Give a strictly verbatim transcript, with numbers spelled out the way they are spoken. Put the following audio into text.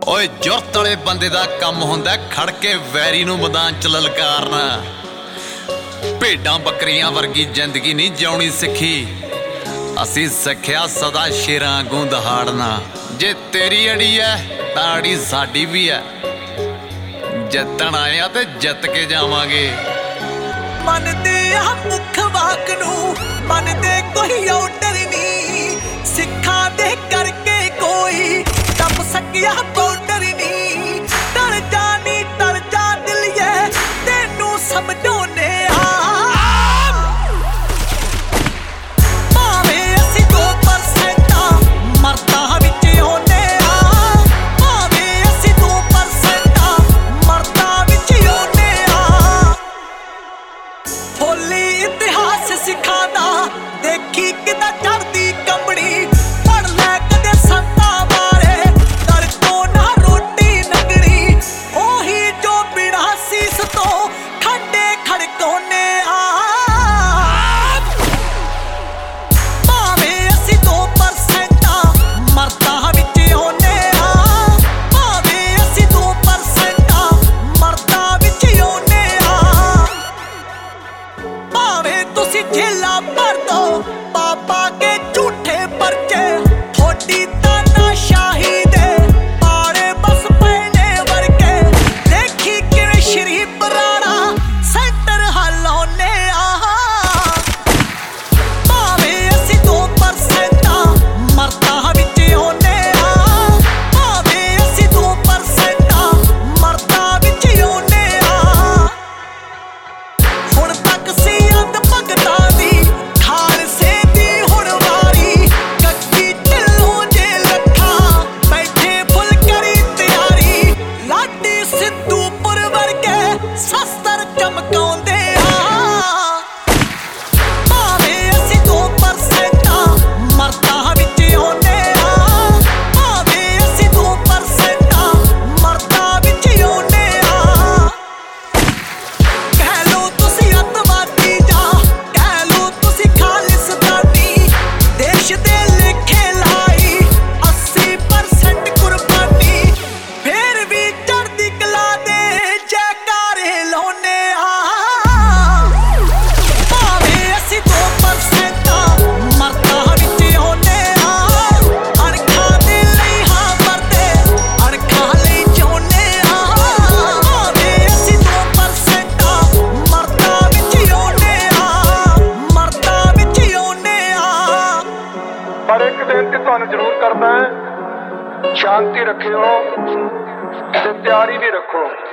ओए जुरत वाले बंदे दा कम हुंदा खड़ के वैरी नूं मैदान च ललकारना। भेडां बकरियां वर्गी जिंदगी नहीं जिउणी सिक्खी, असीं सिक्ख्या सदा शेरां वांगू दहाड़ना। जे तेरी अड़ी है तां अड़ी साडी भी है, जितण आए ते जित के जावांगे। मनदे आ मुख वाक नूं मनदे कोई औडर नहीं, सिक्खां दे करके कोई टप सकिया बॉर्डर नहीं। डर जा नी डर जा दिलिए तेनू समझाउने आ, भावें असीं दो परसेंट मरदा विच होने आ, भावें असीं दो परसेंट मरदा विच होने आ। होली इतिहास सिखादा देखी किदा चढ़दी कंबड़ी, पढ़ लै कदे संता बारे डर तो ना रोटी नंगड़ी। ओही जो बिना सीस तो खंडे खड़कोने आ, भावें असीं दो परसेंट मरदा विच होने आ, भावें असीं दो परसेंट मरदा विच होने आ। भावें तुसीं झेला भर दो पापा के झूठे परचे, थोड़ी तानाशाही दे पाड़े बस पैने वर्गे। देखी किवें शरीफ राणा सेंटर हल्लौने आ, भावें असीं दो परसेंट मरदा विच होने आ, भावें असीं दो परसेंट मरदा विच होने आ। हुण तक सी अंध भगतां दी खालसे दी हुण वारी, कच्ची ढिल्लों जे लखां बैठे फुल करी तैयारी। लाडी सिद्धूपुर वर्गे शस्त्र चमकाउंदे आ, भावें असीं दो परसेंट मरदा विच होने आ, भावें असीं दो परसेंट मरदा विच होने आ। कह लो तुसीं अतवादी जा कह लो तुसीं खालिस्तानी, देश दे लेखे लाई अस्सी परसेंट कुर्बानी। फिर भी चढ़दी कला दे जयकारे लाउने आ, भावें असीं दो परसेंट मरदा विच होने आ। अणखां दे लई हां मरदे अणखां लई जिउने आ, भावें असीं दो परसेंट मरदा विच होने आ, मरदा विच होने आ। पर एक बेनती तुहानूं जरूर करना है, शांति रखियो ते तैयारी भी रखो।